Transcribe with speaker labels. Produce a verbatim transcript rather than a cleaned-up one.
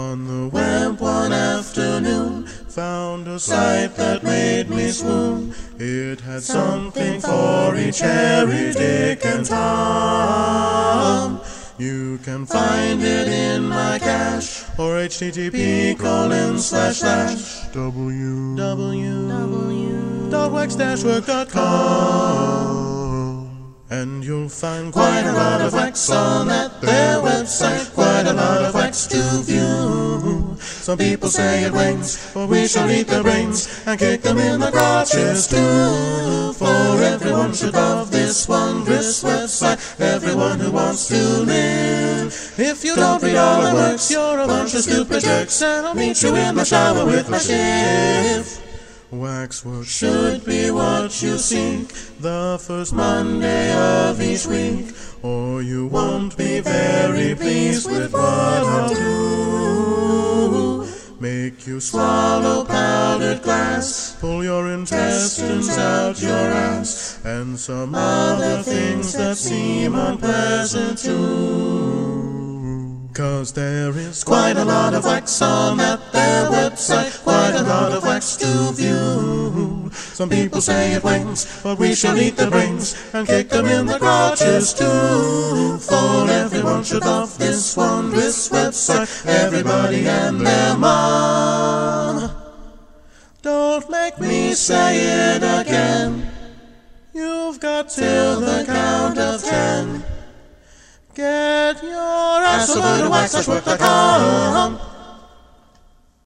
Speaker 1: On the web one afternoon, found a sight that made me swoon. It had something for each Harry, Dick, and Tom. You can find it in my cache, or http colon slash slash w w dot wax dash work dot com. And you'll find quite a lot of wax on that their website, quite a lot of wax to view. Some people say it rains, but we shall eat their brains and kick them in the crotches too. For everyone should love this wondrous website, everyone who wants to live. If you don't read all the works, you're a bunch of stupid jerks, and I'll meet you in the shower with my shift. Waxwork should be what you seek the first Monday of each week, or you won't be very pleased with what I'll do. Make you swallow powdered glass, pull your intestines out your ass, and some other things that seem unpleasant too. 'Cause there is quite a lot of wax on at their website, quite a lot of wax to view. Some people say it rains, but we shall eat their brains and kick them in the crotches too. For everyone should love this wondrous website, everybody and their mom. Don't make me say it again. You've got till the count of ten. Get your ass over to wax dash work dot com.